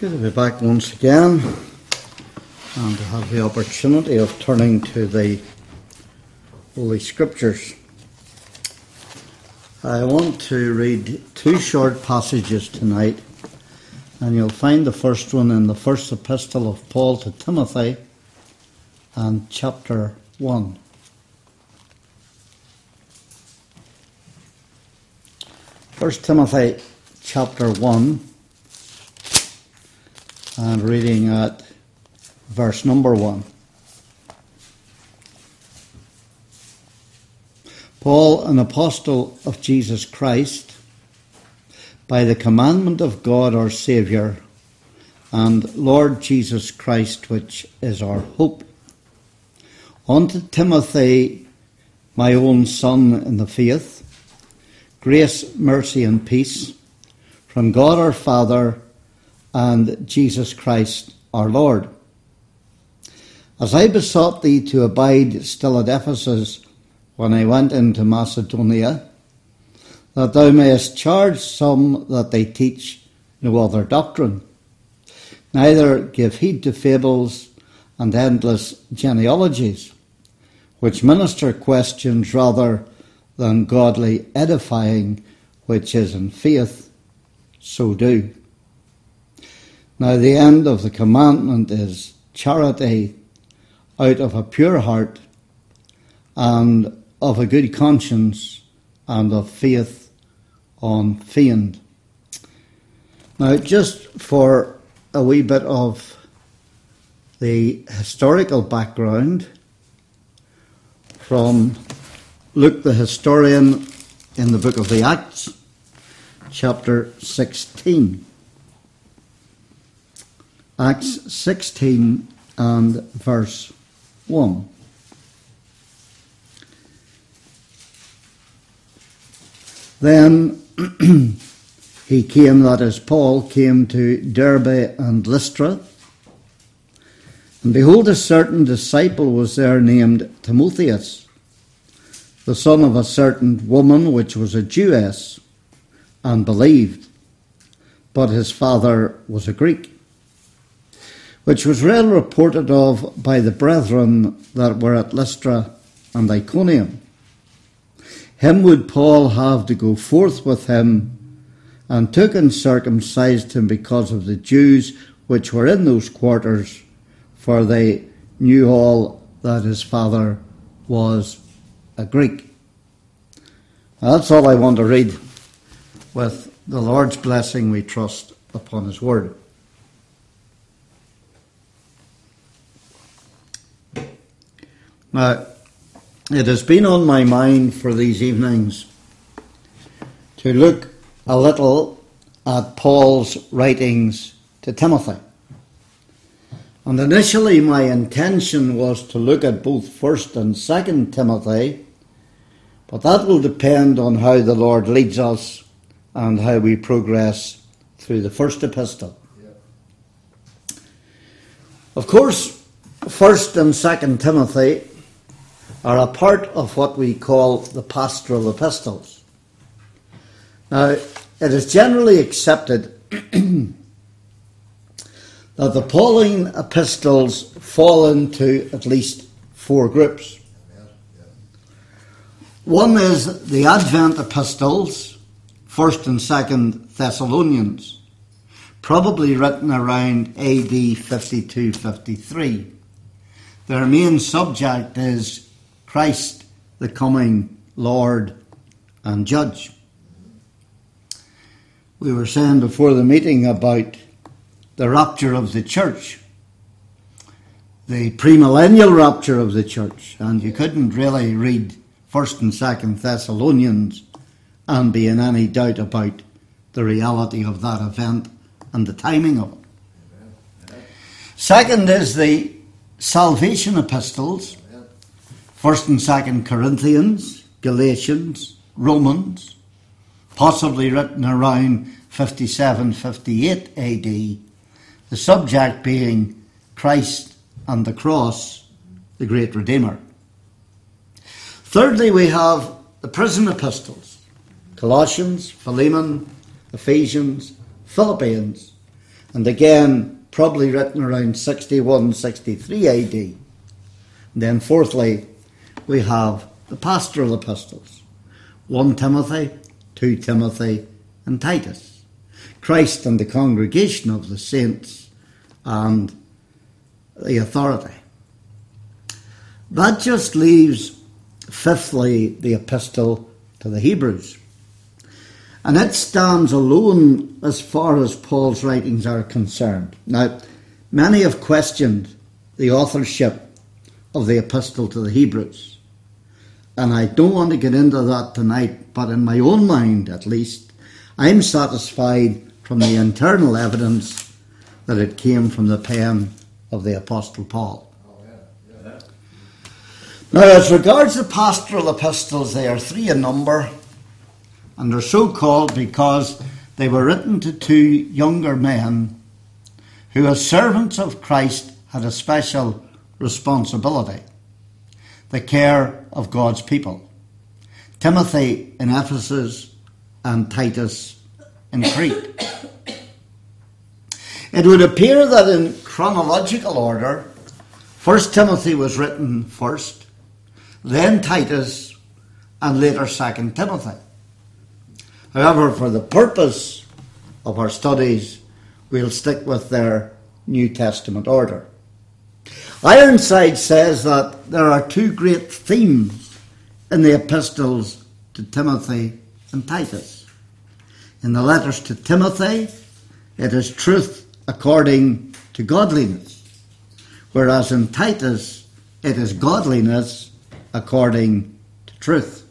Good to be back once again and to have the opportunity of turning to the Holy Scriptures. I want to read two short passages tonight, and you'll find the first one in the first epistle of Paul to Timothy and chapter 1. First Timothy chapter 1 and reading at verse number 1. Paul, an apostle of Jesus Christ, by the commandment of God our Saviour and Lord Jesus Christ, which is our hope, unto Timothy, my own son in the faith, grace, mercy and peace from God our Father and Jesus Christ our Lord. As I besought thee to abide still at Ephesus when I went into Macedonia, that thou mayest charge some that they teach no other doctrine, neither give heed to fables and endless genealogies, which minister questions rather than godly edifying, which is in faith, so do. Now the end of the commandment is charity out of a pure heart and of a good conscience and of faith unfeigned. Now just for a wee bit of the historical background from Luke the historian in the book of the Acts, chapter 16. Acts 16 and verse 1. Then he came, that is Paul, came to Derbe and Lystra. And behold, a certain disciple was there named Timotheus, the son of a certain woman which was a Jewess, and believed, but his father was a Greek, which was well reported of by the brethren that were at Lystra and Iconium. Him would Paul have to go forth with him, and took and circumcised him because of the Jews which were in those quarters, for they knew all that his father was a Greek. Now, that's all I want to read. With the Lord's blessing, we trust upon his word. Now, it has been on my mind for these evenings to look a little at Paul's writings to Timothy. And initially my intention was to look at both 1st and 2nd Timothy, but that will depend on how the Lord leads us and how we progress through the first epistle. Yeah. Of course, 1st and 2nd Timothy are a part of what we call the pastoral epistles. Now, it is generally accepted that the Pauline epistles fall into at least 4 groups. One is the Advent epistles, 1st and 2nd Thessalonians, probably written around AD 52-53. Their main subject is Christ, the coming Lord and Judge. We were saying before the meeting about the rapture of the church, the premillennial rapture of the church, and you couldn't really read 1st and 2nd Thessalonians and be in any doubt about the reality of that event and the timing of it. Second is the salvation epistles, 1st and 2nd Corinthians, Galatians, Romans, possibly written around 57-58 AD, the subject being Christ and the cross, the great Redeemer. Thirdly, we have the prison epistles, Colossians, Philemon, Ephesians, Philippians, and again probably written around 61, 63 AD. And then fourthly, we have the pastoral epistles, 1 Timothy, 2 Timothy, and Titus, Christ and the congregation of the saints and the authority. That just leaves, fifthly, the epistle to the Hebrews. And it stands alone as far as Paul's writings are concerned. Now, many have questioned the authorship of the epistle to the Hebrews. And I don't want to get into that tonight, but in my own mind, at least, I'm satisfied from the internal evidence that it came from the pen of the Apostle Paul. Now, as regards the pastoral epistles, they are 3 in number, and they're so called because they were written to 2 younger men who, as servants of Christ, had a special responsibility: the care of God's people. Timothy in Ephesus and Titus in Crete. It would appear that in chronological order, 1 Timothy was written first, then Titus, and later 2 Timothy. However, for the purpose of our studies, we'll stick with their New Testament order. Ironside says that there are 2 great themes in the epistles to Timothy and Titus. In the letters to Timothy, it is truth according to godliness, whereas in Titus, it is godliness according to truth.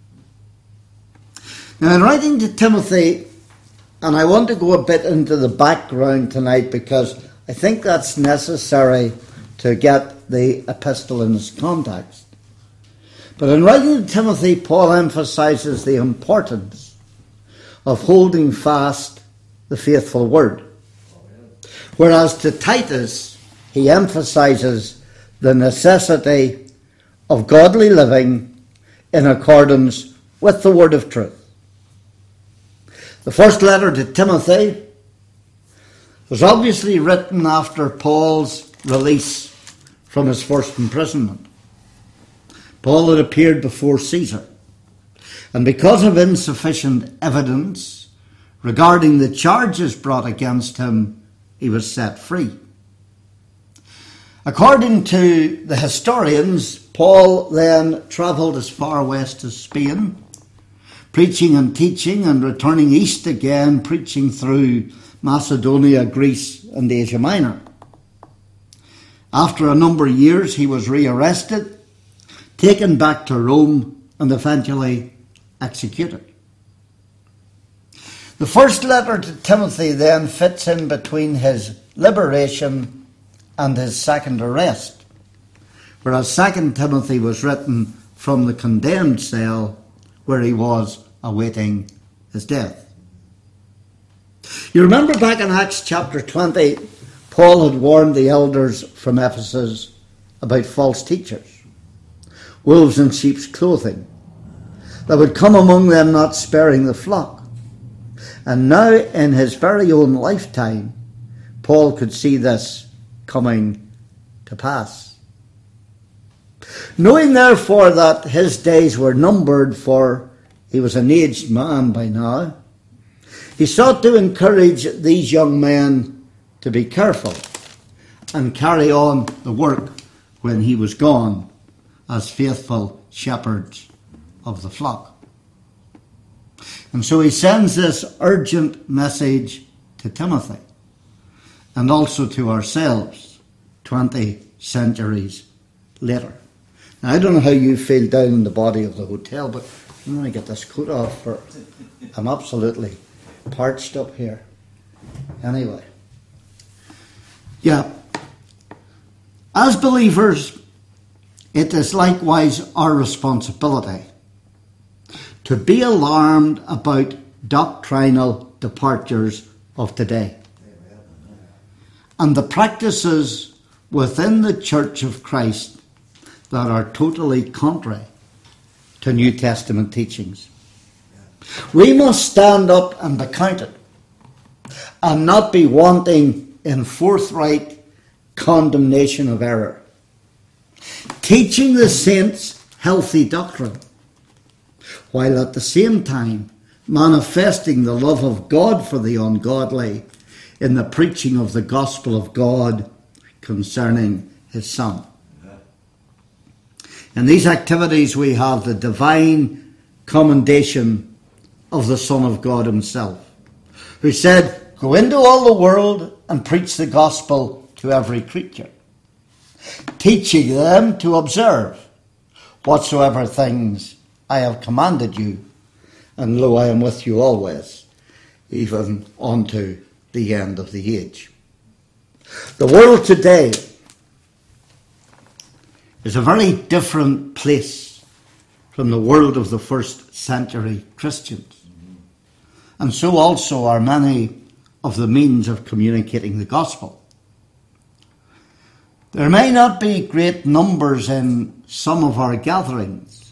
Now, in writing to Timothy, and I want to go a bit into the background tonight because I think that's necessary to get the epistle in its context. But in writing to Timothy, Paul emphasizes the importance of holding fast the faithful word. Whereas to Titus, he emphasizes the necessity of godly living in accordance with the word of truth. The first letter to Timothy was obviously written after Paul's release from his first imprisonment. Paul had appeared before Caesar, and because of insufficient evidence regarding the charges brought against him, he was set free. According to the historians, Paul then travelled as far west as Spain, preaching and teaching, and returning east again, preaching through Macedonia, Greece, and Asia Minor. After a number of years, he was rearrested, taken back to Rome, and eventually executed. The first letter to Timothy then fits in between his liberation and his second arrest, whereas 2 Timothy was written from the condemned cell where he was awaiting his death. You remember back in Acts chapter 20, Paul had warned the elders from Ephesus about false teachers, wolves in sheep's clothing, that would come among them not sparing the flock. And now in his very own lifetime, Paul could see this coming to pass. Knowing therefore that his days were numbered, for he was an aged man by now, he sought to encourage these young men to be careful and carry on the work when he was gone as faithful shepherds of the flock. And so he sends this urgent message to Timothy and also to ourselves 20 centuries later. Now, I don't know how you feel down in the body of the hotel, but I'm going to get this coat off, for I'm absolutely parched up here. Anyway. Yeah. As believers, it is likewise our responsibility to be alarmed about doctrinal departures of today and the practices within the Church of Christ that are totally contrary to New Testament teachings. We must stand up and be counted and not be wanting in forthright condemnation of error, teaching the saints healthy doctrine, while at the same time manifesting the love of God for the ungodly in the preaching of the gospel of God concerning his Son. In these activities we have the divine commendation of the Son of God himself, who said, "Go into all the world and preach the gospel to every creature, teaching them to observe whatsoever things I have commanded you. And lo, I am with you always, even unto the end of the age." The world today is a very different place from the world of the first century Christians. And so also are many of the means of communicating the gospel. There may not be great numbers in some of our gatherings,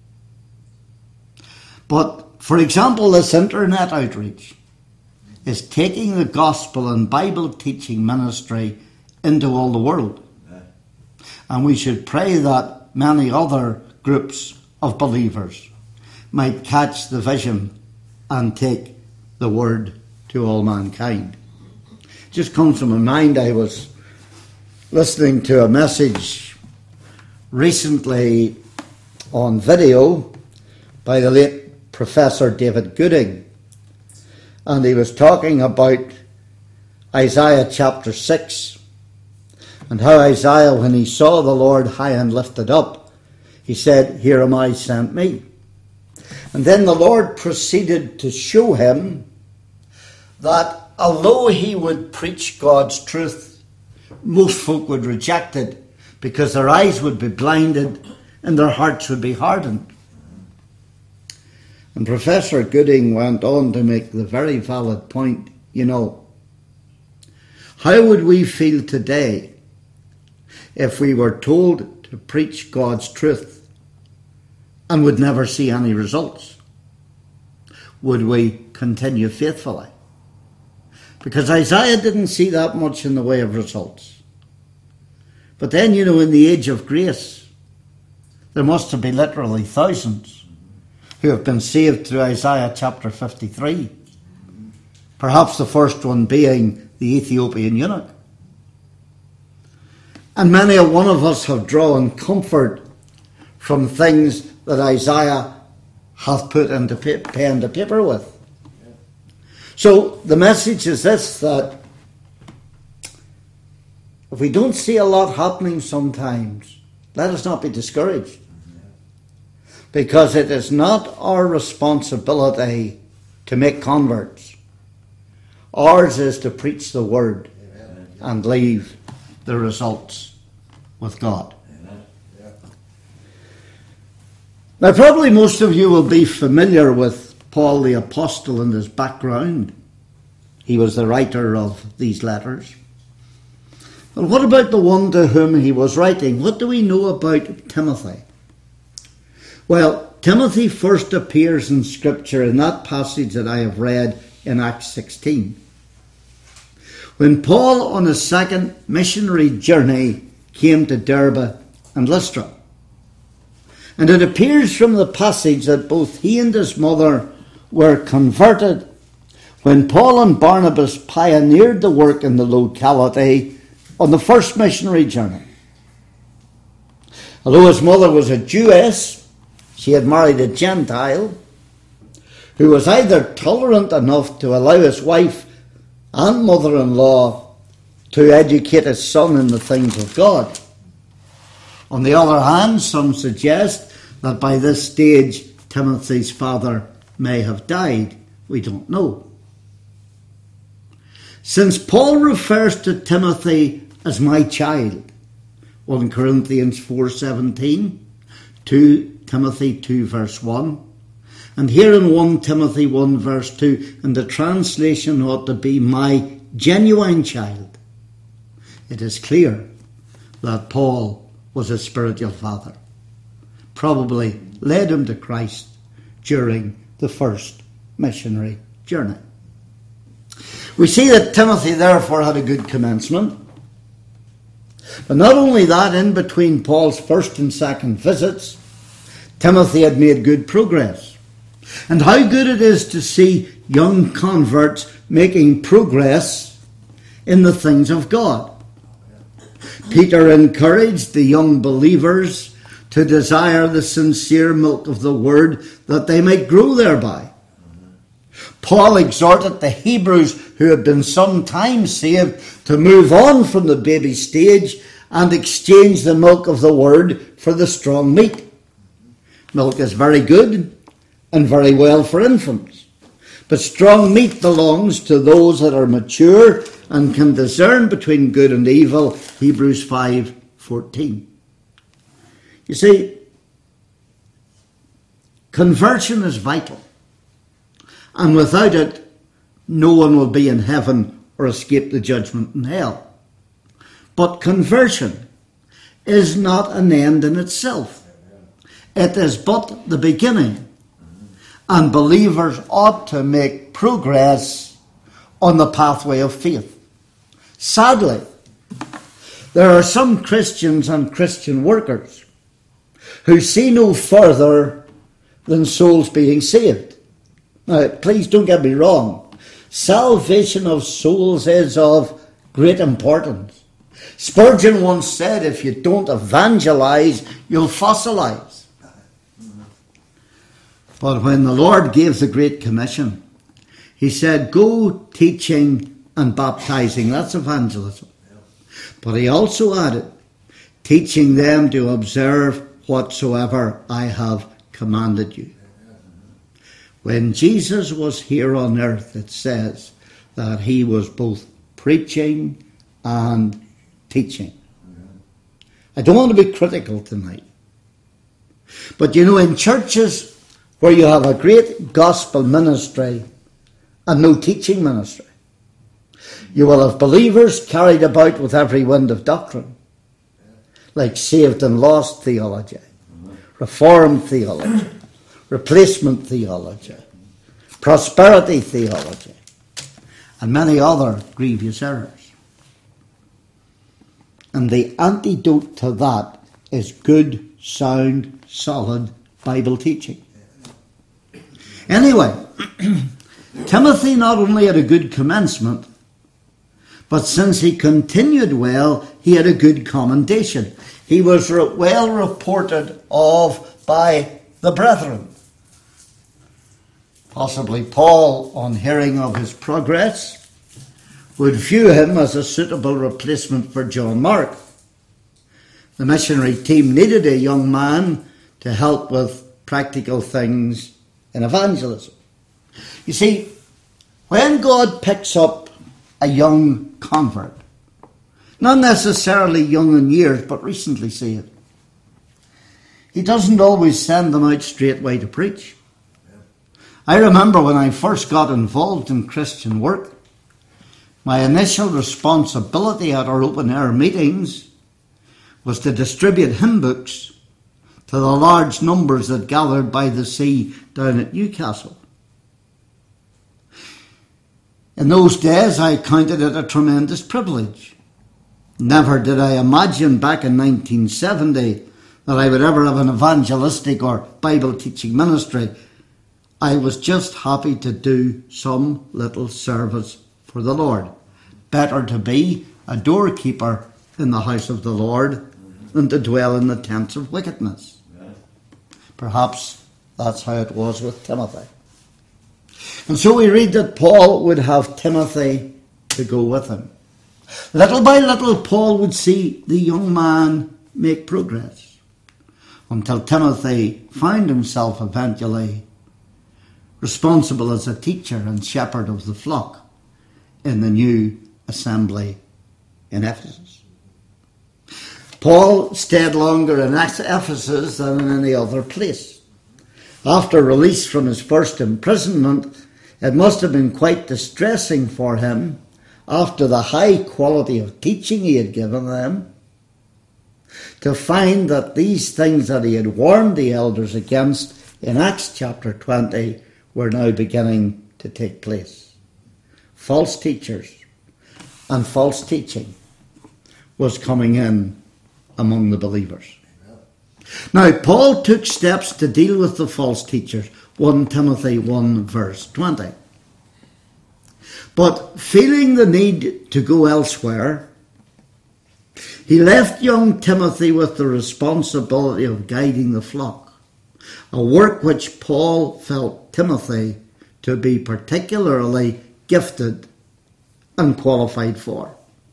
but for example, this internet outreach is taking the gospel and Bible teaching ministry into all the world. And we should pray that many other groups of believers might catch the vision and take the word to all mankind. It just comes to my mind, I was listening to a message recently on video by the late Professor David Gooding, and he was talking about Isaiah chapter 6, and how Isaiah, when he saw the Lord high and lifted up, he said, "Here am I, sent me." And then the Lord proceeded to show him that although he would preach God's truth, most folk would reject it because their eyes would be blinded and their hearts would be hardened. And Professor Gooding went on to make the very valid point, how would we feel today if we were told to preach God's truth and would never see any results? Would we continue faithfully? Because Isaiah didn't see that much in the way of results. But then, in the age of grace, there must have been literally thousands who have been saved through Isaiah chapter 53. Perhaps the first one being the Ethiopian eunuch. And many a one of us have drawn comfort from things that Isaiah hath put into pen to paper with. So the message is this, that if we don't see a lot happening sometimes, let us not be discouraged. Because it is not our responsibility to make converts. Ours is to preach the word and leave the results with God. Now, probably most of you will be familiar with Paul the Apostle and his background. He was the writer of these letters. But what about the one to whom he was writing? What do we know about Timothy? Well, Timothy first appears in Scripture in that passage that I have read in Acts 16. When Paul, on his second missionary journey, came to Derbe and Lystra. And it appears from the passage that both he and his mother were converted when Paul and Barnabas pioneered the work in the locality on the first missionary journey. Although his mother was a Jewess, she had married a Gentile who was either tolerant enough to allow his wife and mother-in-law to educate his son in the things of God. On the other hand, some suggest that by this stage Timothy's father may have died. We don't know. Since Paul refers to Timothy as my child, 1 Corinthians 4:17, 2 Timothy 2 verse 1, and here in 1 Timothy 1 verse 2, and the translation ought to be my genuine child, it is clear that Paul was a spiritual father, probably led him to Christ during the first missionary journey. We see that Timothy therefore had a good commencement. But not only that, in between Paul's first and second visits, Timothy had made good progress. And how good it is to see young converts making progress in the things of God. Peter encouraged the young believers to desire the sincere milk of the word that they might grow thereby. Paul exhorted the Hebrews who had been some time saved to move on from the baby stage and exchange the milk of the word for the strong meat. Milk is very good and very well for infants, but strong meat belongs to those that are mature and can discern between good and evil, Hebrews 5:14. You see, conversion is vital, and without it, no one will be in heaven or escape the judgment in hell. But conversion is not an end in itself. It is but the beginning, and believers ought to make progress on the pathway of faith. Sadly, there are some Christians and Christian workers who see no further than souls being saved. Now, please don't get me wrong. Salvation of souls is of great importance. Spurgeon once said, if you don't evangelize, you'll fossilize. But when the Lord gave the Great Commission, he said, go teaching and baptizing. That's evangelism. But he also added, teaching them to observe whatsoever I have commanded you. When Jesus was here on earth, it says that he was both preaching and teaching. I don't want to be critical tonight. But you know, in churches where you have a great gospel ministry and no teaching ministry, you will have believers carried about with every wind of doctrine, like saved and lost theology, reformed theology, replacement theology, prosperity theology, and many other grievous errors. And the antidote to that is good, sound, solid Bible teaching. Anyway, Timothy not only had a good commencement, but since he continued well, he had a good commendation. He was well reported of by the brethren. Possibly Paul, on hearing of his progress, would view him as a suitable replacement for John Mark. The missionary team needed a young man to help with practical things in evangelism. You see, when God picks up a young convert, not necessarily young in years, but recently saved, he doesn't always send them out straightway to preach. I remember when I first got involved in Christian work, my initial responsibility at our open-air meetings was to distribute hymn books to the large numbers that gathered by the sea down at Newcastle. In those days, I counted it a tremendous privilege. Never did I imagine back in 1970 that I would ever have an evangelistic or Bible teaching ministry. I was just happy to do some little service for the Lord. Better to be a doorkeeper in the house of the Lord than to dwell in the tents of wickedness. Perhaps that's how it was with Timothy. And so we read that Paul would have Timothy to go with him. Little by little, Paul would see the young man make progress until Timothy found himself eventually responsible as a teacher and shepherd of the flock in the new assembly in Ephesus. Paul stayed longer in Ephesus than in any other place. After release from his first imprisonment, it must have been quite distressing for him, after the high quality of teaching he had given them, to find that these things that he had warned the elders against in Acts chapter 20 were now beginning to take place. false teachers and false teaching was coming in among the believers. Now, Paul took steps to deal with the false teachers, 1 Timothy 1 verse 20. But feeling the need to go elsewhere, he left young Timothy with the responsibility of guiding the flock, a work which Paul felt Timothy to be particularly gifted and qualified for.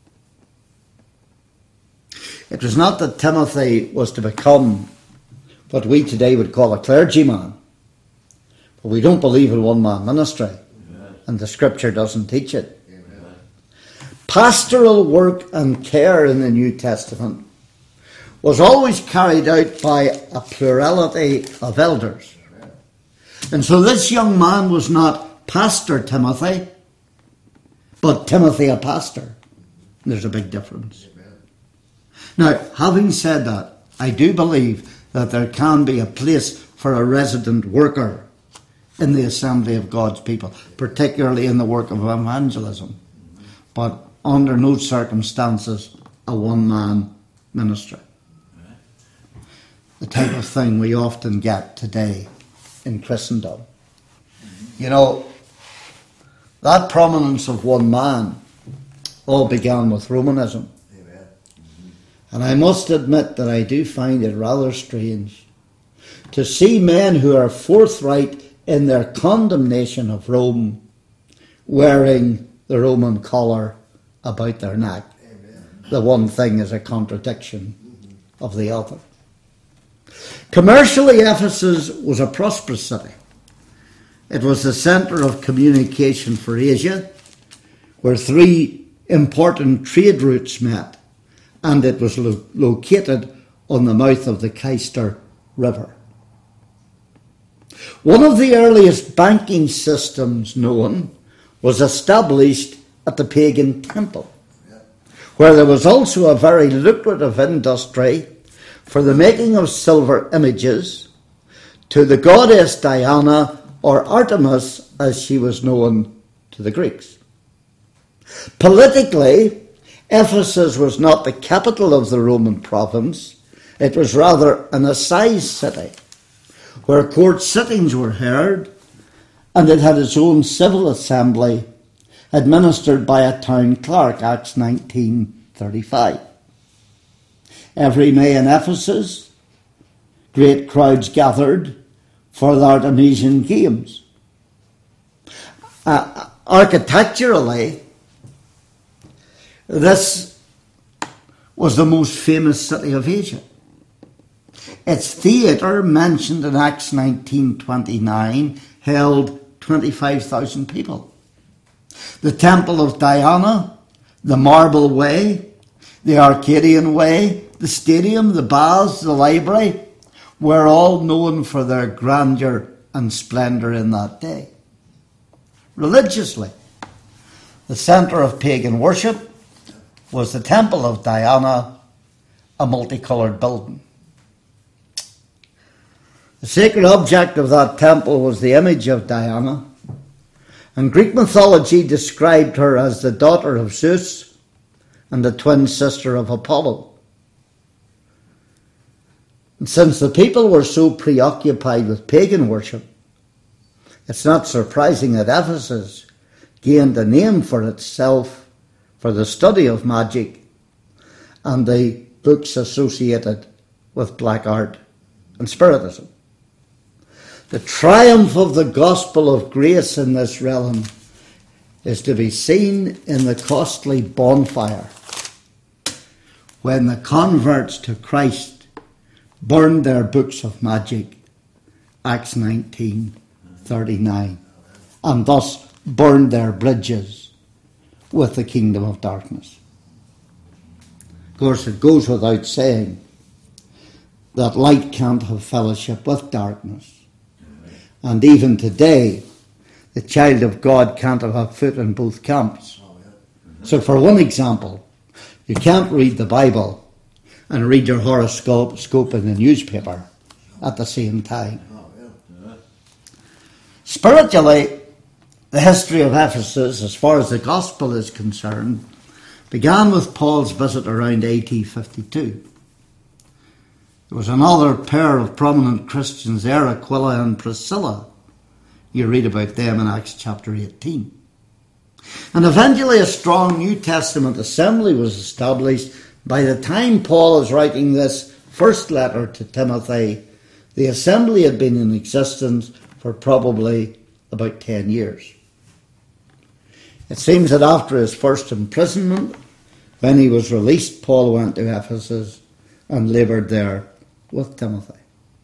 It was not that Timothy was to become what we today would call a clergyman, but we don't believe in one-man ministry, and the scripture doesn't teach it. Amen. Pastoral work and care in the New Testament was always carried out by a plurality of elders. Amen. And so this young man was not Pastor Timothy, but Timothy a pastor. There's a big difference. Amen. Now, having said that, I do believe that there can be a place for a resident worker in the assembly of God's people, particularly in the work of evangelism, but under no circumstances a one-man ministry. The type of thing we often get today in Christendom. You know, that prominence of one man all began with Romanism. And I must admit that I do find it rather strange to see men who are forthright in their condemnation of Rome wearing the Roman collar about their neck. Amen. The one thing is a contradiction of the other. Commercially, Ephesus was a prosperous city. It was the centre of communication for Asia, where three important trade routes met, and it was located on the mouth of the Cayster River. One of the earliest banking systems known was established at the pagan temple, where there was also a very lucrative industry for the making of silver images to the goddess Diana, or Artemis as she was known to the Greeks. Politically, Ephesus was not the capital of the Roman province. It was rather an assize city, where court sittings were held, and it had its own civil assembly administered by a town clerk, Acts 19:35. Every May in Ephesus, great crowds gathered for the Artemisian Games. Architecturally, this was the most famous city of Asia. Its theatre, mentioned in Acts 19:29, held 25,000 people. The Temple of Diana, the Marble Way, the Arcadian Way, the stadium, the baths, the library, were all known for their grandeur and splendour in that day. Religiously, the centre of pagan worship was the Temple of Diana, a multicoloured building. The sacred object of that temple was the image of Diana, and Greek mythology described her as the daughter of Zeus and the twin sister of Apollo. And since the people were so preoccupied with pagan worship, it's not surprising that Ephesus gained a name for itself for the study of magic and the books associated with black art and spiritism. The triumph of the gospel of grace in this realm is to be seen in the costly bonfire when the converts to Christ burned their books of magic, Acts 19:39, and thus burned their bridges with the kingdom of darkness. Of course, it goes without saying that light can't have fellowship with darkness. And even today, the child of God can't have a foot in both camps. So for one example, you can't read the Bible and read your horoscope in the newspaper at the same time. Spiritually, The history of Ephesus, as far as the gospel is concerned, began with Paul's visit around AD 52. There was another pair of prominent Christians there, Aquila and Priscilla. You read about them in Acts chapter 18. And eventually a strong New Testament assembly was established. By the time Paul is writing this first letter to Timothy, the assembly had been in existence for probably about 10 years. It seems that after his first imprisonment, when he was released, Paul went to Ephesus and laboured there with Timothy.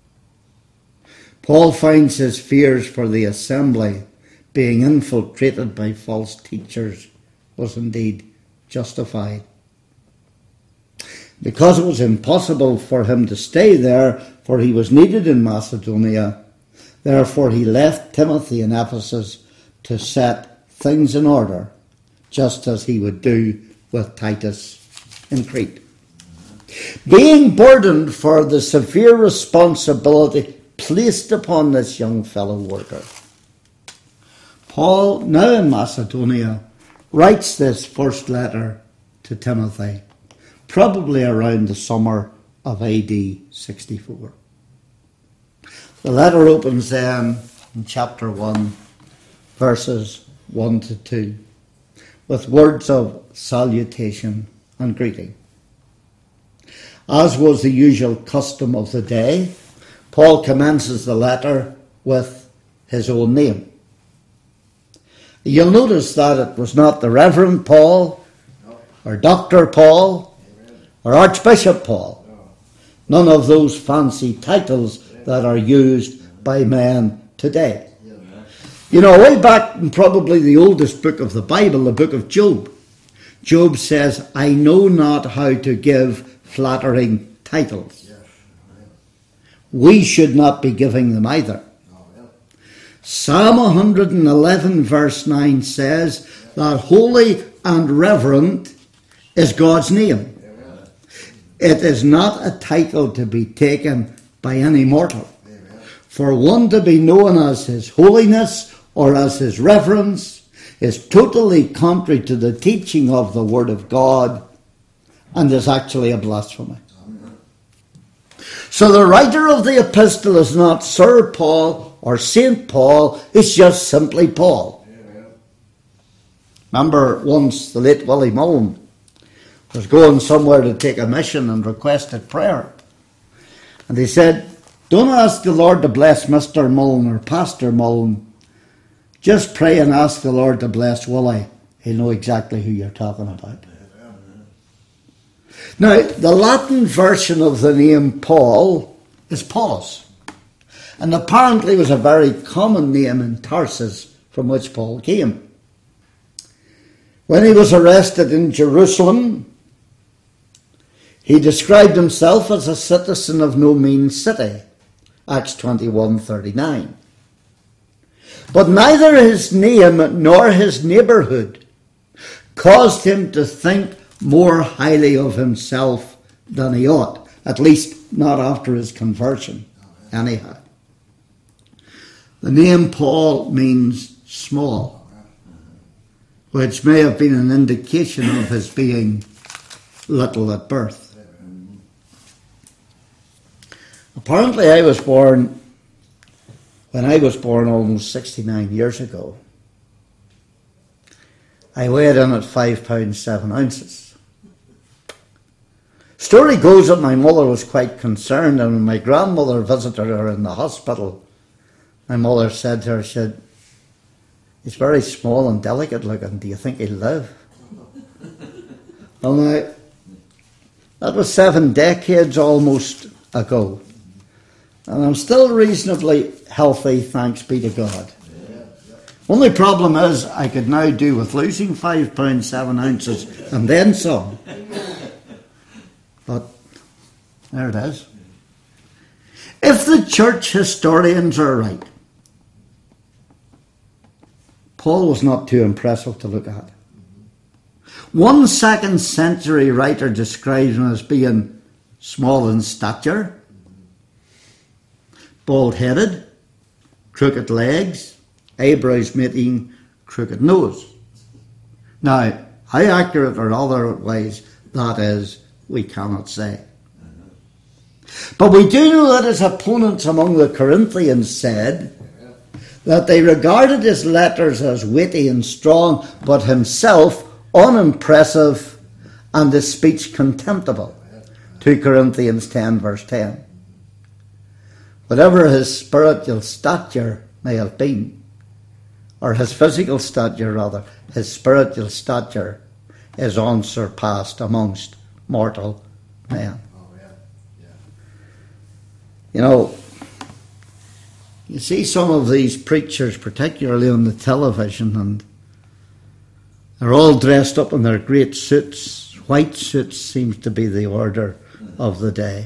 Paul finds his fears for the assembly being infiltrated by false teachers was indeed justified. Because it was impossible for him to stay there, for he was needed in Macedonia, therefore he left Timothy in Ephesus to set things in order, just as he would do with Titus in Crete. Being burdened for the severe responsibility placed upon this young fellow worker, Paul, now in Macedonia, writes this first letter to Timothy, probably around the summer of AD 64. The letter opens then in chapter 1, verses 1 to 2, with words of salutation and greeting. As was the usual custom of the day, Paul commences the letter with his own name. You'll notice that it was not the Reverend Paul, or Dr. Paul, or Archbishop Paul. None of those fancy titles that are used by men today. You know, way back in probably the oldest book of the Bible, the book of Job, Job says, I know not how to give flattering titles. We should not be giving them either. Psalm 111 verse 9 says that holy and reverent is God's name. It is not a title to be taken by any mortal. For one to be known as his holiness or as his reverence is totally contrary to the teaching of the Word of God and is actually a blasphemy. So the writer of the epistle is not Sir Paul or St. Paul, it's just simply Paul. Remember once the late Willie Mullen was going somewhere to take a mission and requested prayer. And he said, don't ask the Lord to bless Mr. Mullen or Pastor Mullen. Just pray and ask the Lord to bless Willie. He'll know exactly who you're talking about. Now, the Latin version of the name Paul is Paulus. And apparently was a very common name in Tarsus from which Paul came. When he was arrested in Jerusalem, he described himself as a citizen of no mean city. Acts 21:39. But neither his name nor his neighbourhood caused him to think more highly of himself than he ought, at least not after his conversion, anyhow. The name Paul means small, which may have been an indication of his being little at birth. Apparently when I was born almost 69 years ago, I weighed in at 5 pounds 7 ounces. Story goes that my mother was quite concerned, and when my grandmother visited her in the hospital, my mother said to her, she said, he's very small and delicate looking, do you think he'll live? Well now, that was 7 decades almost ago. And I'm still reasonably healthy, thanks be to God. Only problem is I could now do with losing 5 pounds 7 ounces and then some. But there it is. If the church historians are right, Paul was not too impressive to look at. One 2nd century writer describes him as being small in stature, bald-headed, crooked legs, eyebrows meeting crooked nose. Now, how accurate or otherwise that is, we cannot say. But we do know that his opponents among the Corinthians said that they regarded his letters as witty and strong, but himself unimpressive and his speech contemptible. 2 Corinthians 10 verse 10. Whatever his spiritual stature may have been, or his physical stature rather, his spiritual stature is unsurpassed amongst mortal men. You know, you see some of these preachers, particularly on the television, and they're all dressed up in their great suits. White suits seems to be the order of the day.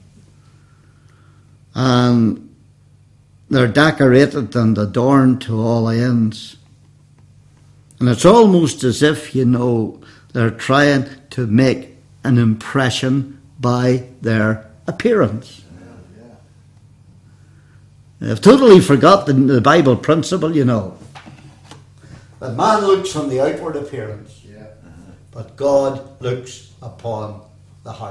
And they're decorated and adorned to all ends. And it's almost as if, you know, they're trying to make an impression by their appearance. They've totally forgotten the Bible principle, you know. That man looks on the outward appearance, but God looks upon the heart.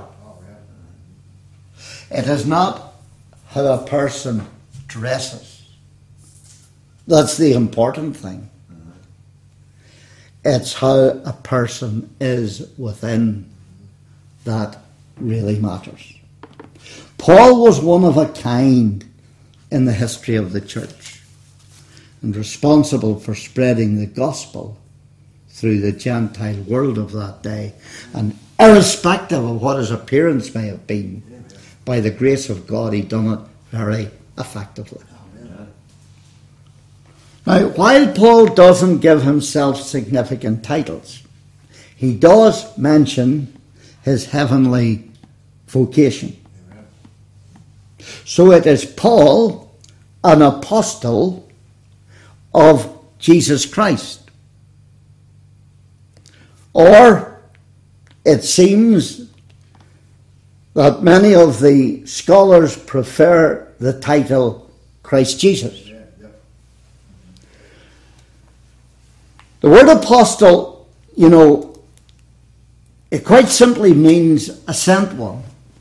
It is not how a person dresses that's the important thing. It's how a person is within that really matters. Paul was one of a kind in the history of the church and responsible for spreading the gospel through the Gentile world of that day, and irrespective of what his appearance may have been, by the grace of God he done it very effectively. Now, while Paul doesn't give himself significant titles, he does mention his heavenly vocation. So it is Paul, an apostle of Jesus Christ. Or it seems that many of the scholars prefer the title Christ Jesus. The word apostle, you know, it quite simply means a sent one.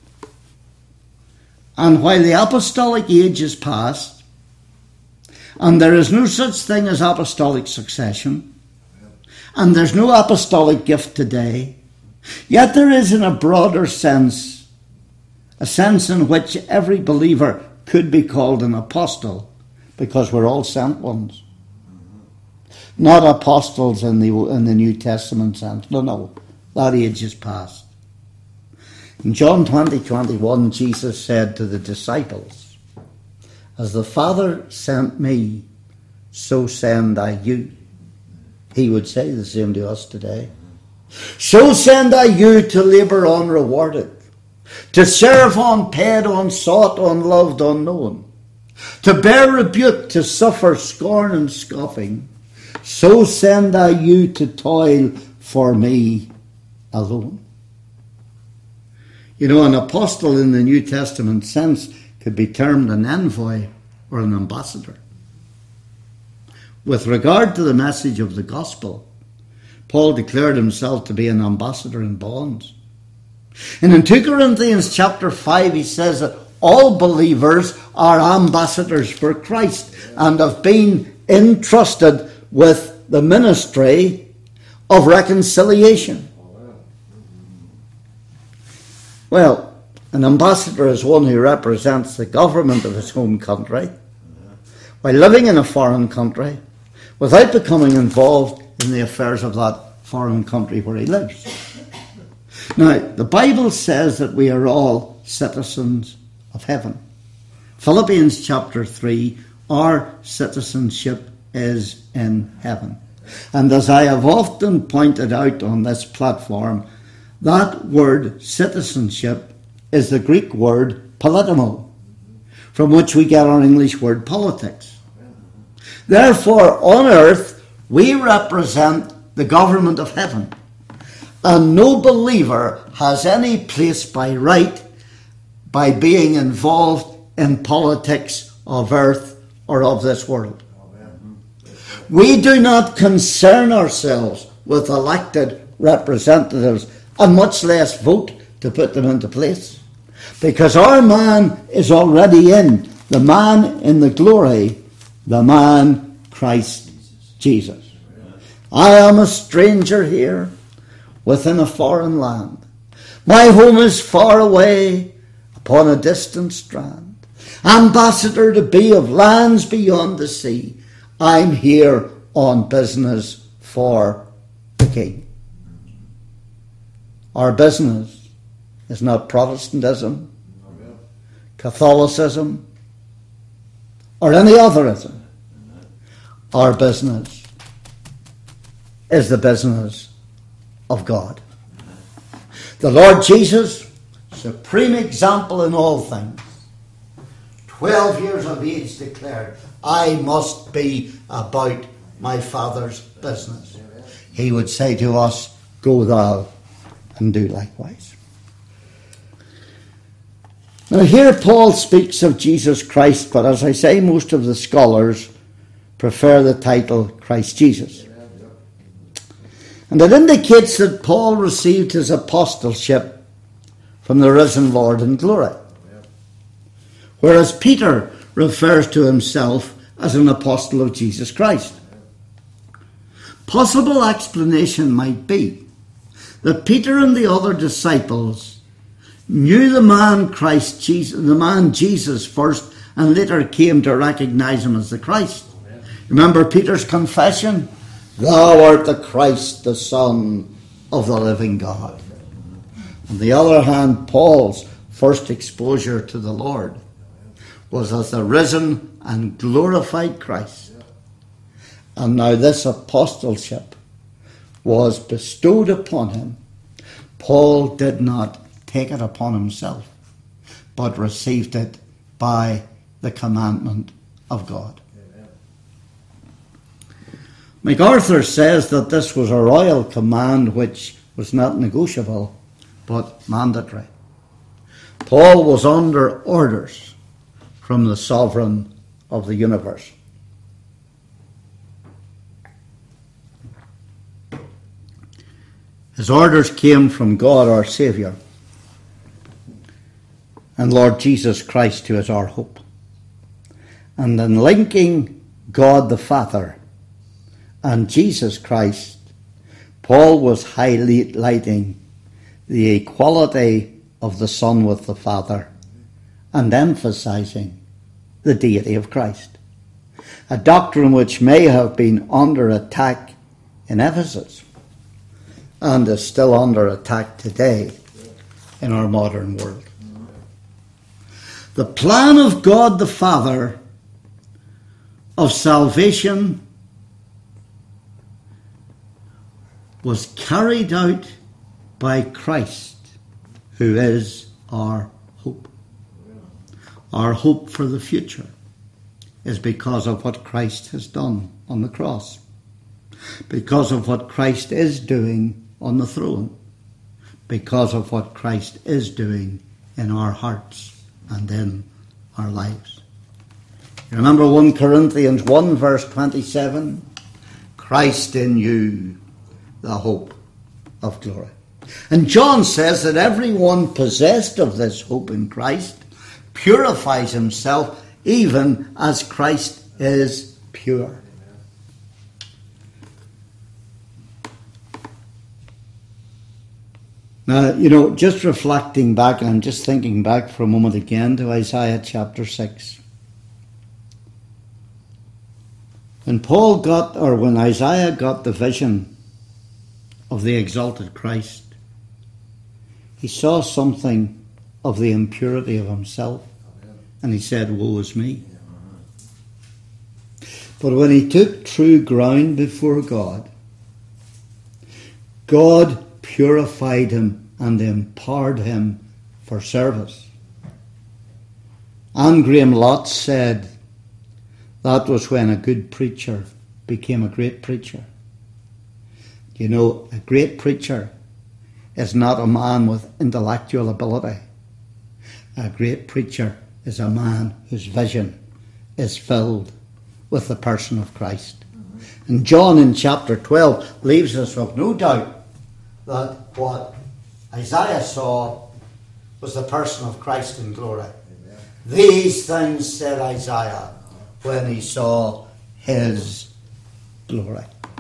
And while the apostolic age is past, and there is no such thing as apostolic succession, and there's no apostolic gift today, yet there is, in a broader sense, a sense in which every believer could be called an apostle, because we're all sent ones. Not apostles in the New Testament sense. No, that age is past. In John 20:21, Jesus said to the disciples, "As the Father sent me, so send I you." He would say the same to us today. "So send I you to labour unrewarded, to serve unpaid, unsought, unloved, unknown, to bear rebuke, to suffer scorn and scoffing. So send I you to toil for me alone." You know, an apostle in the New Testament sense could be termed an envoy or an ambassador. With regard to the message of the gospel, Paul declared himself to be an ambassador in bonds. And in 2 Corinthians chapter 5, he says that all believers are ambassadors for Christ and have been entrusted with the ministry of reconciliation. Well, an ambassador is one who represents the government of his home country while living in a foreign country without becoming involved in the affairs of that foreign country where he lives. Now, the Bible says that we are all citizens of heaven. Philippians chapter 3, our citizenship is in heaven. And as I have often pointed out on this platform, that word citizenship is the Greek word politemo, from which we get our English word politics. Therefore, on earth, we represent the government of heaven. And no believer has any place by right by being involved in politics of earth or of this world. We do not concern ourselves with elected representatives, and much less vote to put them into place. Because our man is already in, the man in the glory, the man Christ Jesus. I am a stranger here within a foreign land. My home is far away upon a distant strand. Ambassador to be of lands beyond the sea. I'm here on business for the King. Our business is not Protestantism, Catholicism, or any otherism. Our business is the business of God. The Lord Jesus, supreme example in all things, 12 years of age declared, I must be about my Father's business. He would say to us, go thou and do likewise. Now here Paul speaks of Jesus Christ, but as I say, most of the scholars prefer the title Christ Jesus. And it indicates that Paul received his apostleship from the risen Lord in glory. Whereas Peter refers to himself as an apostle of Jesus Christ. Possible explanation might be that Peter and the other disciples knew the man Christ Jesus, the man Jesus first, and later came to recognize him as the Christ. Remember Peter's confession? Thou art the Christ, the Son of the living God. On the other hand, Paul's first exposure to the Lord was as the risen and glorified Christ. And now this apostleship was bestowed upon him. Paul did not take it upon himself, but received it by the commandment of God. MacArthur says that this was a royal command which was not negotiable, but mandatory. Paul was under orders from the sovereign of the universe. His orders came from God our Saviour and Lord Jesus Christ, who is our hope. And in linking God the Father and Jesus Christ, Paul was highlighting the equality of the Son with the Father and emphasizing the deity of Christ, a doctrine which may have been under attack in Ephesus and is still under attack today in our modern world. The plan of God the Father of salvation was carried out by Christ, who is our hope. Our hope for the future is because of what Christ has done on the cross, because of what Christ is doing on the throne, because of what Christ is doing in our hearts and in our lives. You remember 1 Corinthians 1 verse 27? Christ in you, the hope of glory. And John says that everyone possessed of this hope in Christ purifies himself even as Christ is pure. Now, just reflecting back, I'm just thinking back for a moment again to Isaiah chapter 6. When Isaiah got the vision of the exalted Christ, he saw something of the impurity of himself, and he said, woe is me. But when he took true ground before God, God purified him and empowered him for service. Anne Graham Lotz said that was when a good preacher became a great preacher. A great preacher is not a man with intellectual ability. A great preacher is a man whose vision is filled with the person of Christ. And John in chapter 12 leaves us with no doubt that what Isaiah saw was the person of Christ in glory. Amen. These things said Isaiah when he saw his glory.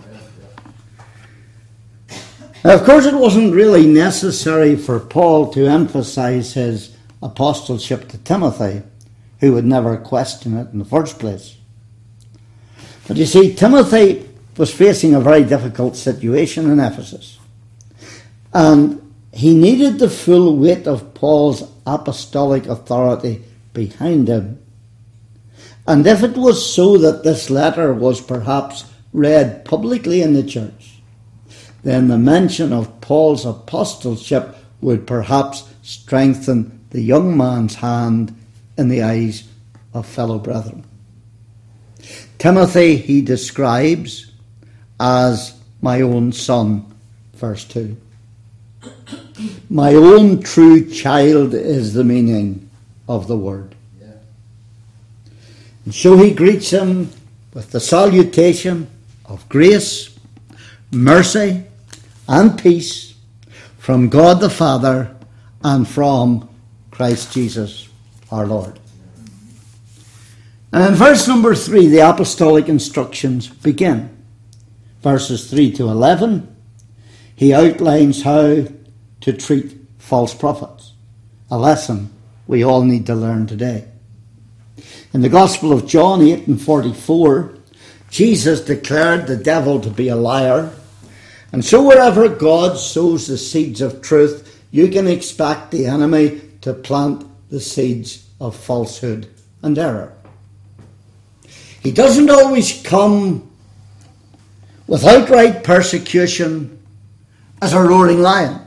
Now, of course, it wasn't really necessary for Paul to emphasize his apostleship to Timothy, who would never question it in the first place. But you see, Timothy was facing a very difficult situation in Ephesus. And he needed the full weight of Paul's apostolic authority behind him. And if it was so that this letter was perhaps read publicly in the church, then the mention of Paul's apostleship would perhaps strengthen the young man's hand in the eyes of fellow brethren. Timothy he describes as my own son, verse 2. My own true child is the meaning of the word. Yeah. And so he greets him with the salutation of grace, mercy, and peace from God the Father and from Christ Jesus our Lord. And in verse number 3, the apostolic instructions begin. Verses 3 to 11, he outlines how to treat false prophets, a lesson we all need to learn today. In the Gospel of John 8:44, Jesus declared the devil to be a liar. And so wherever God sows the seeds of truth, you can expect the enemy to plant the seeds of falsehood and error. He doesn't always come with outright persecution as a roaring lion.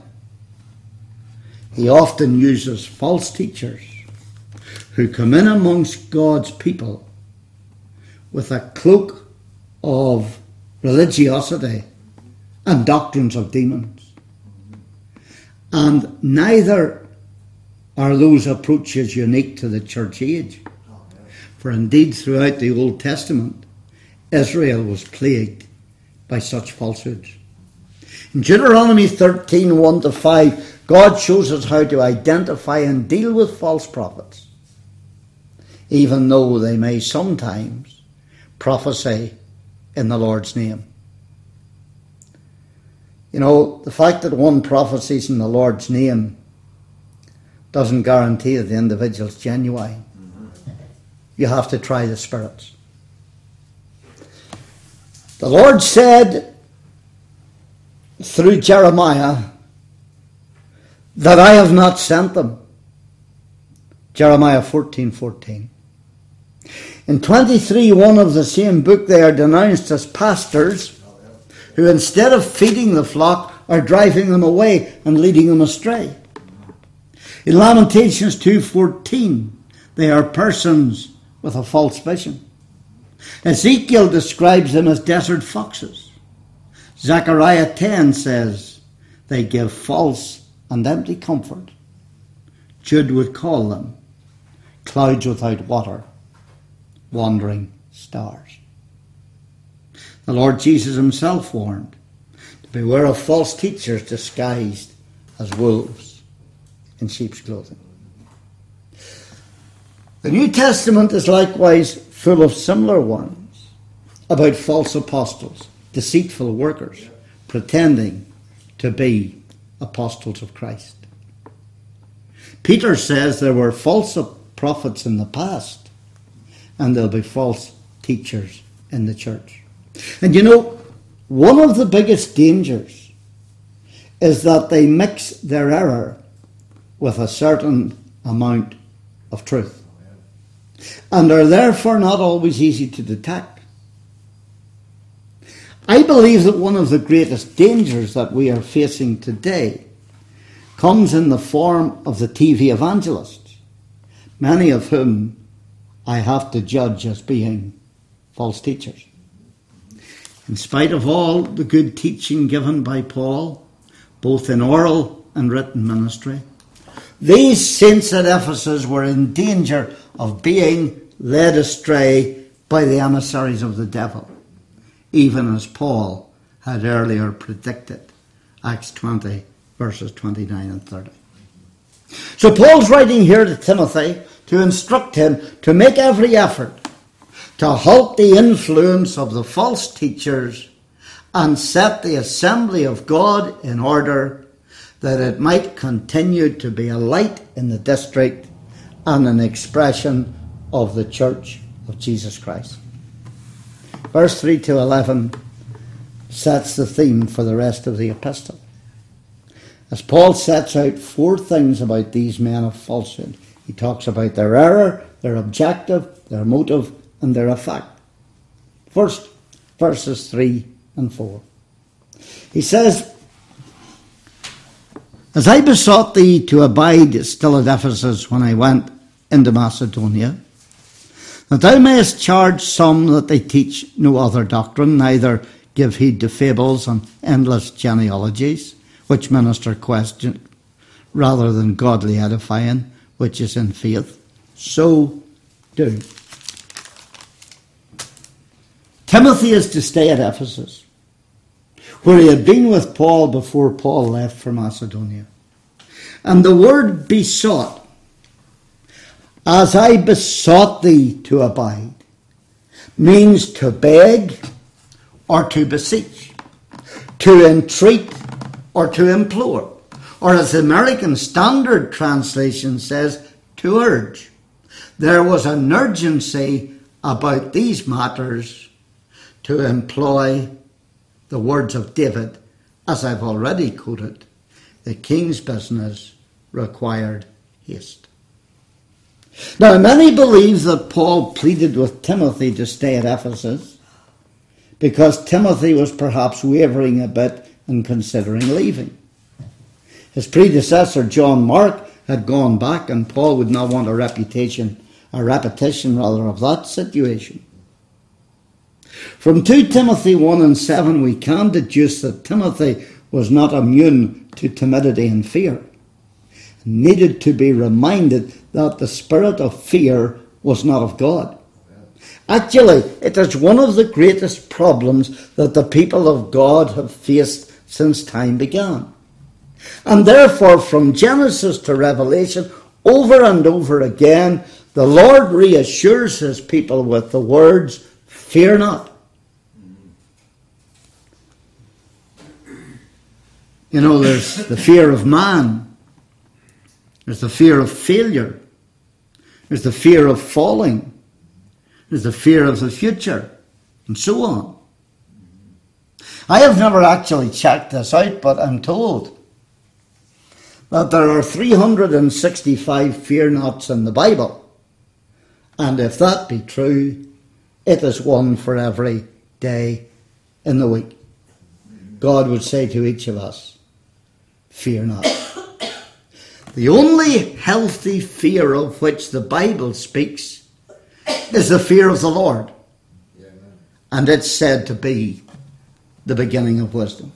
He often uses false teachers who come in amongst God's people with a cloak of religiosity and doctrines of demons. And neither are those approaches unique to the church age. For indeed, throughout the Old Testament, Israel was plagued by such falsehoods. In Deuteronomy 13, 1-5, God shows us how to identify and deal with false prophets, even though they may sometimes prophesy in the Lord's name. You know, the fact that one prophesies in the Lord's name doesn't guarantee that the individual's genuine. You have to try the spirits. The Lord said through Jeremiah that I have not sent them. Jeremiah 14:14. In 23:1 of the same book, they are denounced as pastors who, instead of feeding the flock, are driving them away and leading them astray. In Lamentations 2:14, they are persons with a false vision. Ezekiel describes them as desert foxes. Zechariah 10 says they give false and empty comfort. Jude would call them clouds without water, wandering stars. The Lord Jesus himself warned to beware of false teachers disguised as wolves in sheep's clothing. The New Testament is likewise full of similar warnings about false apostles, deceitful workers, pretending to be apostles of Christ. Peter says there were false prophets in the past, and there'll be false teachers in the church. And you know, one of the biggest dangers is that they mix their error with a certain amount of truth, and are therefore not always easy to detect. I believe that one of the greatest dangers that we are facing today comes in the form of the TV evangelists, many of whom I have to judge as being false teachers. In spite of all the good teaching given by Paul, both in oral and written ministry, these saints at Ephesus were in danger of being led astray by the emissaries of the devil. even as Paul had earlier predicted. Acts 20, verses 29 and 30. So Paul's writing here to Timothy to instruct him to make every effort to halt the influence of the false teachers and set the assembly of God in order, that it might continue to be a light in the district and an expression of the Church of Jesus Christ. Verse 3 to 11 sets the theme for the rest of the epistle, as Paul sets out 4 things about these men of falsehood. He talks about their error, their objective, their motive, and their effect. First, verses 3 and 4. He says, "As I besought thee to abide still at Ephesus when I went into Macedonia, that thou mayest charge some that they teach no other doctrine, neither give heed to fables and endless genealogies, which minister question rather than godly edifying, which is in faith, so do." Timothy is to stay at Ephesus, where he had been with Paul before Paul left for Macedonia. And the word besought, "as I besought thee to abide," means to beg or to beseech, to entreat or to implore, or as the American Standard Translation says, to urge. There was an urgency about these matters to employ the words of David, as I've already quoted, "The king's business required haste." Now, many believe that Paul pleaded with Timothy to stay at Ephesus because Timothy was perhaps wavering a bit in considering leaving. His predecessor, John Mark, had gone back, and Paul would not want a repetition of that situation. From 2 Timothy 1 and 7, we can deduce that Timothy was not immune to timidity and fear. He needed to be reminded that the spirit of fear was not of God. Actually, it is one of the greatest problems that the people of God have faced since time began. And therefore, from Genesis to Revelation, over and over again, the Lord reassures his people with the words, "Fear not." You know, there's the fear of man. There's the fear of failure. There's the fear of falling. There's the fear of the future, and so on. I have never actually checked this out, but I'm told that there are 365 fear nots in the Bible. And if that be true, it is one for every day in the week. God would say to each of us, "Fear not." The only healthy fear of which the Bible speaks is the fear of the Lord. And it's said to be the beginning of wisdom.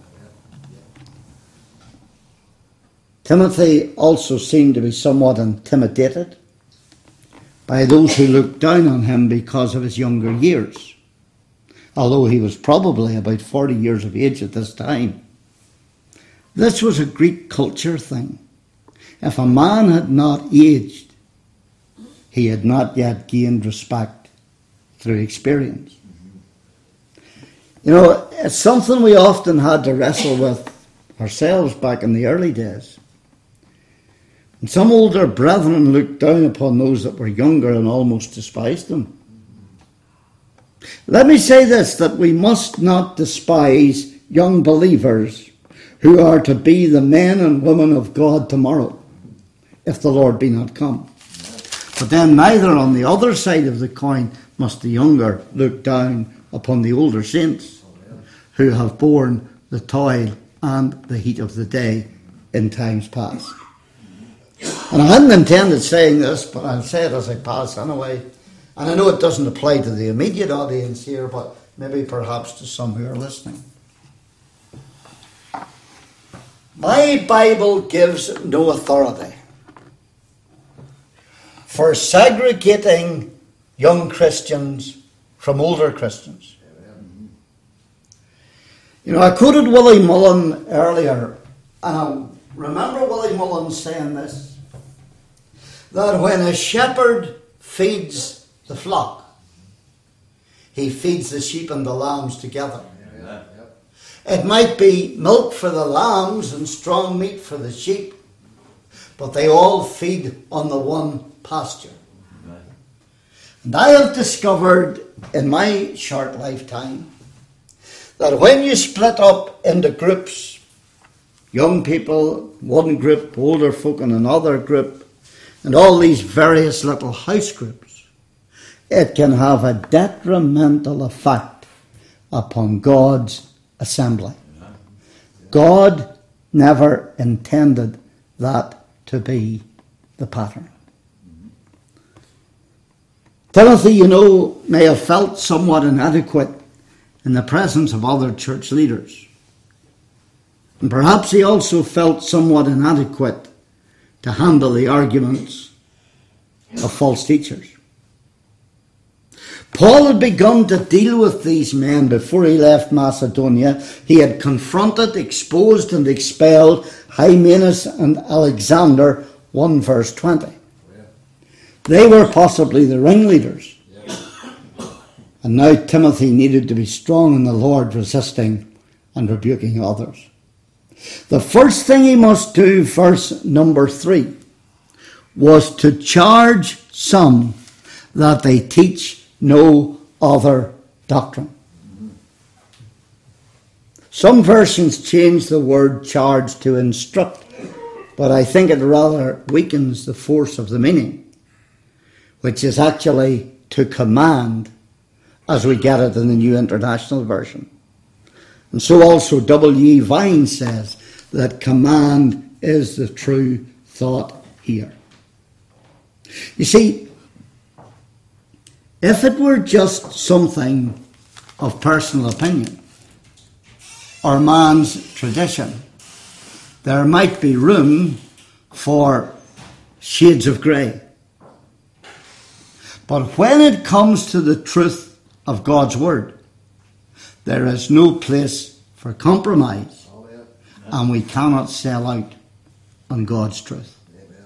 Timothy also seemed to be somewhat intimidated by those who looked down on him because of his younger years, although he was probably about 40 years of age at this time. This was a Greek culture thing. If a man had not aged, he had not yet gained respect through experience. You know, it's something we often had to wrestle with ourselves back in the early days. And some older brethren looked down upon those that were younger and almost despised them. Let me say this, that we must not despise young believers who are to be the men and women of God tomorrow, if the Lord be not come. But then neither on the other side of the coin must the younger look down upon the older saints who have borne the toil and the heat of the day in times past. And I hadn't intended saying this, but I'll say it as I pass anyway. And I know it doesn't apply to the immediate audience here, but maybe perhaps to some who are listening. My Bible gives no authority for segregating young Christians from older Christians. You know, I quoted Willie Mullen earlier, and I remember Willie Mullen saying this, that when a shepherd feeds the flock, he feeds the sheep and the lambs together. Yeah. It might be milk for the lambs and strong meat for the sheep, but they all feed on the one pasture. Right. And I have discovered in my short lifetime that when you split up into groups, young people, one group, older folk in another group, and all these various little house groups, it can have a detrimental effect upon God's assembly. God never intended that to be the pattern. Timothy, you know, may have felt somewhat inadequate in the presence of other church leaders. And perhaps he also felt somewhat inadequate to handle the arguments of false teachers. Paul had begun to deal with these men before he left Macedonia. He had confronted, exposed and expelled Hymenaeus and Alexander, 1 verse 20. They were possibly the ringleaders. And now Timothy needed to be strong in the Lord, resisting and rebuking others. The first thing he must do, verse number 3, was to charge some that they teach no other doctrine. Some versions change the word charge to instruct, but I think it rather weakens the force of the meaning, which is actually to command, as we get it in the New International Version. And so also W.E. Vine says that command is the true thought here. You see, if it were just something of personal opinion or man's tradition, there might be room for shades of grey. But when it comes to the truth of God's Word, there is no place for compromise, and we cannot sell out on God's truth.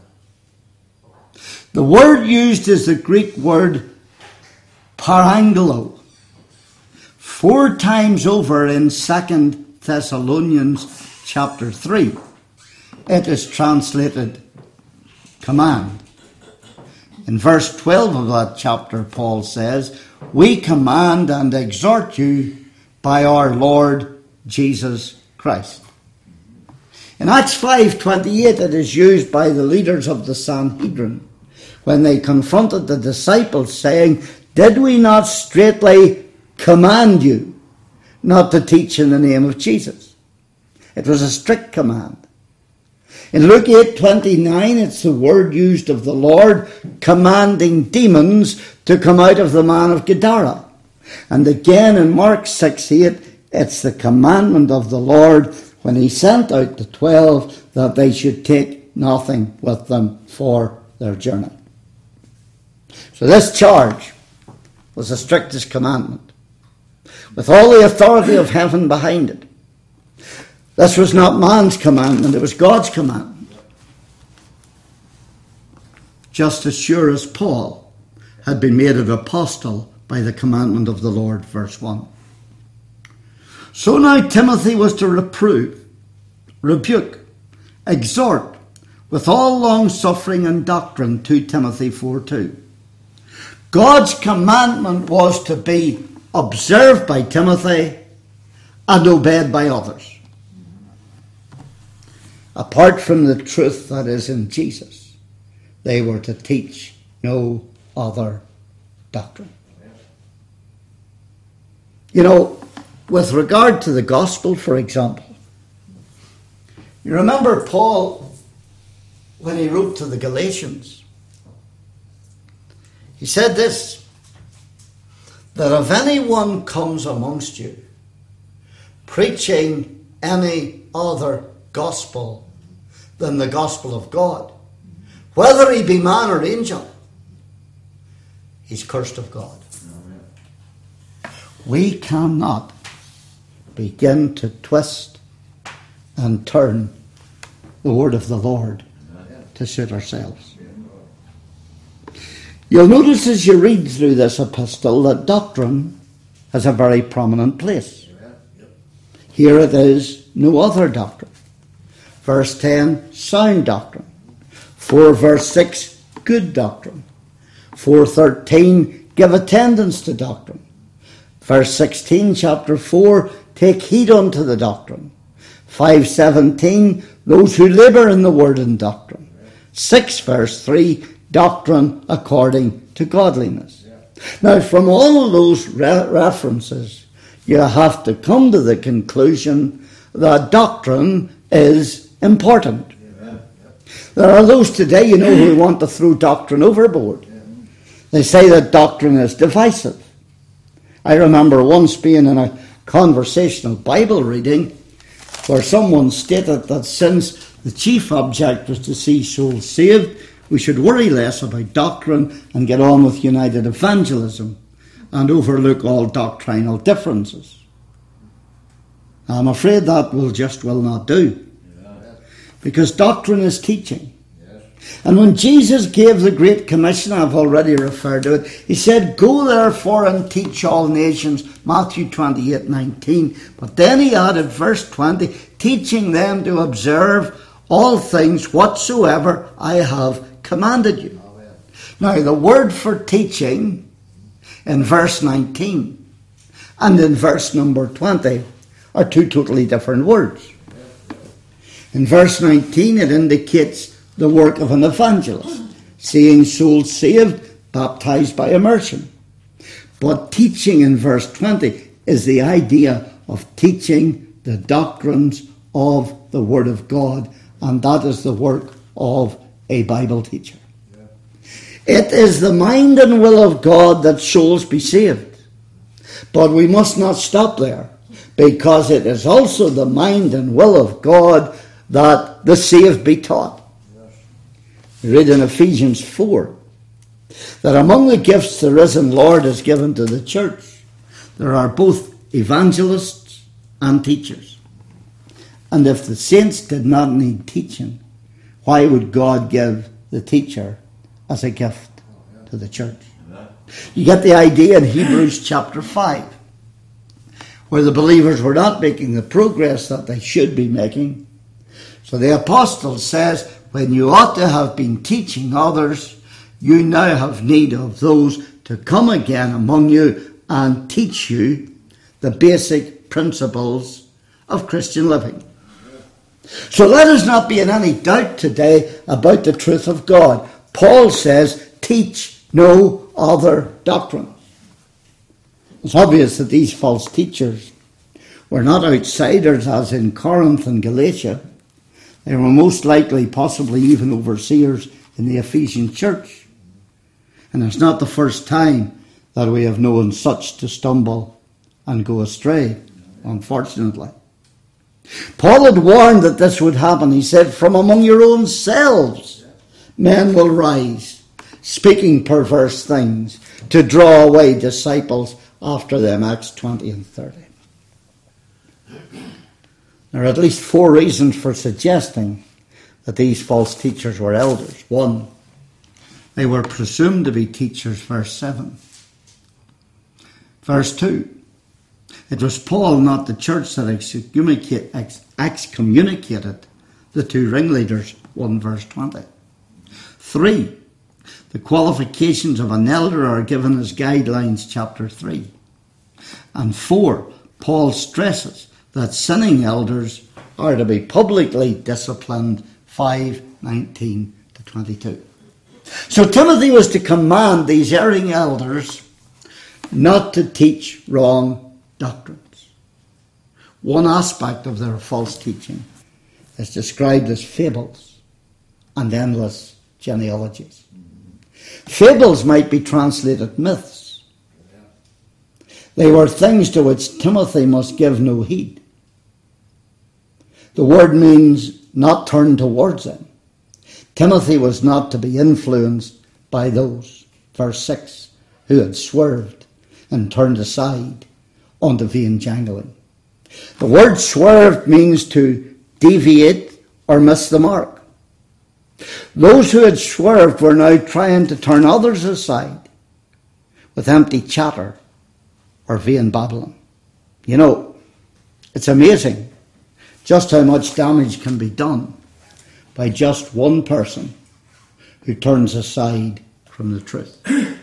The word used is the Greek word parangelo. 4 times over in 2 Thessalonians chapter 3, it is translated command. In verse 12 of that chapter, Paul says, "We command and exhort you by our Lord Jesus Christ." In Acts 5:28, it is used by the leaders of the Sanhedrin when they confronted the disciples, saying, "Did we not straitly command you not to teach in the name of Jesus?" It was a strict command. In Luke 8:29, it's the word used of the Lord commanding demons to come out of the man of Gadara. And again in Mark 6:8, it's the commandment of the Lord when he sent out the 12 that they should take nothing with them for their journey. So this charge was the strictest commandment, with all the authority of heaven behind it. This was not man's commandment, it was God's commandment. Just as sure as Paul had been made an apostle by the commandment of the Lord, verse 1. So now Timothy was to reprove, rebuke, exhort with all long-suffering and doctrine, 2 Timothy 4:2. God's commandment was to be observed by Timothy and obeyed by others. Apart from the truth that is in Jesus, they were to teach no other doctrine. You know, with regard to the gospel, for example, you remember Paul, when he wrote to the Galatians, he said this, that if anyone comes amongst you preaching any other gospel than the gospel of God, whether he be man or angel, he's cursed of God. We cannot begin to twist and turn the word of the Lord to suit ourselves. You'll notice as you read through this epistle that doctrine has a very prominent place. Here it is, no other doctrine. Verse 10, sound doctrine. 4 verse 6, good doctrine. 4:13, give attendance to doctrine. Verse 16, chapter 4, take heed unto the doctrine. 5:17, those who labour in the word and doctrine. 6 verse 3, doctrine according to godliness. Now, from all those references, you have to come to the conclusion that doctrine is important. There are those today, who want to throw doctrine overboard. They say that doctrine is divisive. I remember once being in a conversational Bible reading where someone stated that since the chief object was to see souls saved, we should worry less about doctrine and get on with united evangelism and overlook all doctrinal differences. I'm afraid that will not do. Because doctrine is teaching. And when Jesus gave the Great Commission, I've already referred to it, he said, go therefore and teach all nations, Matthew 28:19. But then he added, verse 20, teaching them to observe all things whatsoever I have commanded you. Amen. Now, the word for teaching in verse 19 and in verse number 20 are two totally different words. In verse 19, it indicates the work of an evangelist, seeing souls saved, baptized by immersion. But teaching in verse 20 is the idea of teaching the doctrines of the Word of God, and that is the work of a Bible teacher. It is the mind and will of God that souls be saved. But we must not stop there, because it is also the mind and will of God that the saved be taught. We read in Ephesians 4 that among the gifts the risen Lord has given to the church, there are both evangelists and teachers. And if the saints did not need teaching, why would God give the teacher as a gift to the church? You get the idea in Hebrews chapter 5, where the believers were not making the progress that they should be making. So the apostle says, when you ought to have been teaching others, you now have need of those to come again among you and teach you the basic principles of Christian living. So let us not be in any doubt today about the truth of God. Paul says, teach no other doctrine. It's obvious that these false teachers were not outsiders as in Corinth and Galatia. They were most likely, possibly even overseers in the Ephesian church. And it's not the first time that we have known such to stumble and go astray, unfortunately. Paul had warned that this would happen. He said, from among your own selves men will rise, speaking perverse things, to draw away disciples after them. Acts 20 and 30. There are at least 4 reasons for suggesting that these false teachers were elders. 1, they were presumed to be teachers, verse 7. Verse 2, it was Paul, not the church, that excommunicated the 2 ringleaders, 1 verse 20. 3, the qualifications of an elder are given as guidelines, chapter 3. And 4, Paul stresses that sinning elders are to be publicly disciplined, 5:19 to 22. So Timothy was to command these erring elders not to teach wrong doctrines. One aspect of their false teaching is described as fables and endless genealogies. Fables might be translated myths. They were things to which Timothy must give no heed. The word means not turn towards them. Timothy was not to be influenced by those, verse 6, who had swerved and turned aside onto vain jangling. The word swerved means to deviate or miss the mark. Those who had swerved were now trying to turn others aside with empty chatter or vain babbling. You know, it's amazing just how much damage can be done by just one person who turns aside from the truth.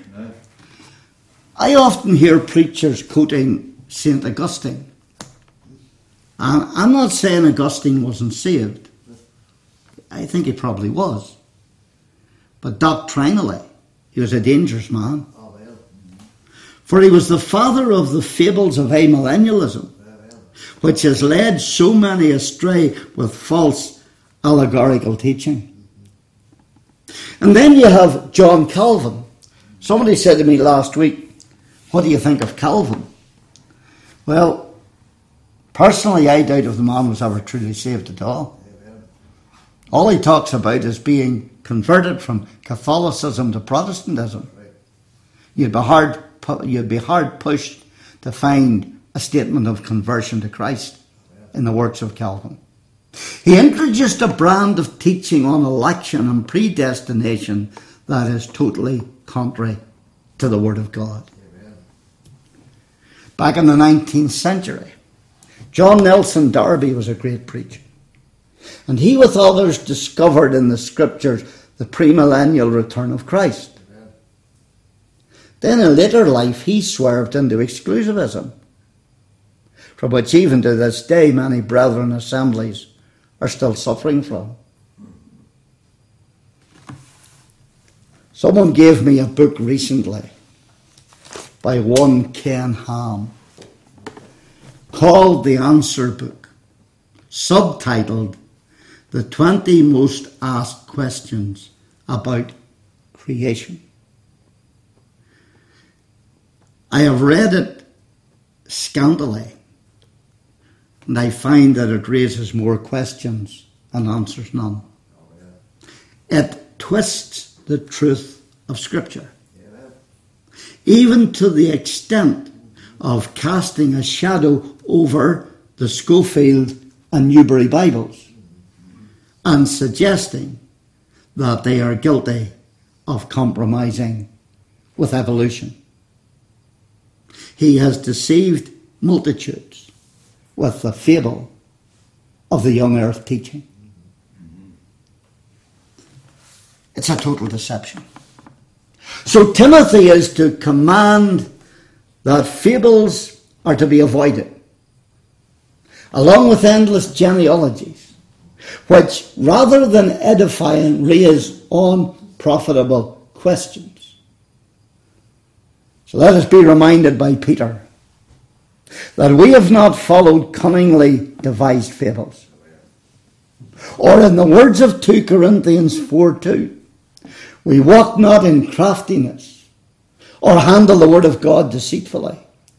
I often hear preachers quoting St. Augustine. And I'm not saying Augustine wasn't saved. I think he probably was. But doctrinally, he was a dangerous man. For he was the father of the fables of amillennialism, which has led so many astray with false allegorical teaching. And then you have John Calvin. Somebody said to me last week, what do you think of Calvin? Well, personally, I doubt if the man was ever truly saved at all. All he talks about is being converted from Catholicism to Protestantism. You'd be hard pushed to find a statement of conversion to Christ in the works of Calvin. He introduced a brand of teaching on election and predestination that is totally contrary to the Word of God. Back in the 19th century, John Nelson Darby was a great preacher. And he, with others, discovered in the Scriptures the premillennial return of Christ. Then in later life, he swerved into exclusivism, from which even to this day many brethren assemblies are still suffering from. Someone gave me a book recently by one Ken Ham called The Answer Book, subtitled The 20 Most Asked Questions About Creation. I have read it scantily, and I find that it raises more questions and answers none. It twists the truth of Scripture, even to the extent of casting a shadow over the Schofield and Newbury Bibles and suggesting that they are guilty of compromising with evolution. He has deceived multitudes with the fable of the young earth teaching. It's a total deception. So Timothy is to command that fables are to be avoided, along with endless genealogies, which rather than edifying raise unprofitable questions. So let us be reminded by Peter that we have not followed cunningly devised fables. Or in the words of 2 Corinthians 4:2, we walk not in craftiness or handle the word of God deceitfully.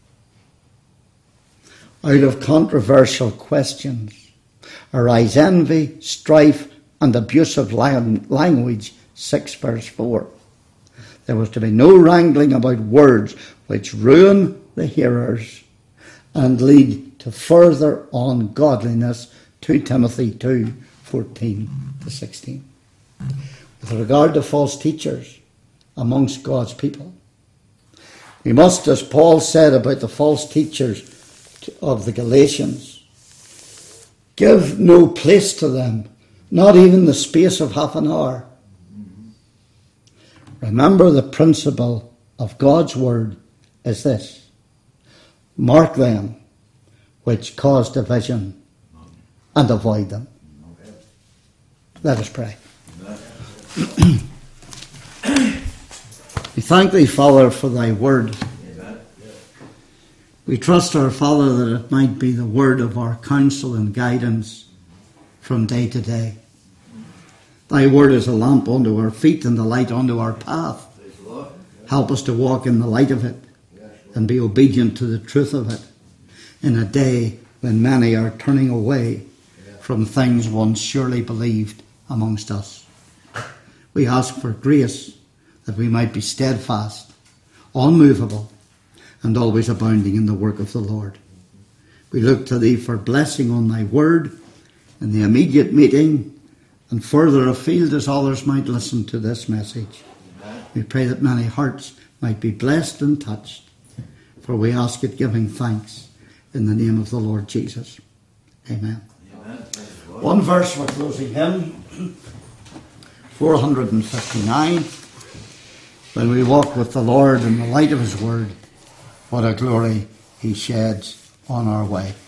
Out of controversial questions arise envy, strife, and abusive language, 6 verse 4. There was to be no wrangling about words which ruin the hearers and lead to further ungodliness, 2 Timothy 2:14-16. With regard to false teachers amongst God's people, we must, as Paul said about the false teachers of the Galatians, give no place to them, not even the space of half an hour. Remember, the principle of God's word is this: mark them which cause division and avoid them. Let us pray. We thank thee, Father, for thy word. We trust, our Father, that it might be the word of our counsel and guidance from day to day. Thy word is a lamp unto our feet and a light unto our path. Help us to walk in the light of it and be obedient to the truth of it in a day when many are turning away from things once surely believed amongst us. We ask for grace that we might be steadfast, unmovable, and always abounding in the work of the Lord. We look to thee for blessing on thy word in the immediate meeting and further afield as others might listen to this message. We pray that many hearts might be blessed and touched, for we ask it giving thanks in the name of the Lord Jesus. Amen. One verse for closing hymn, 459. When we walk with the Lord in the light of his word, what a glory he sheds on our way.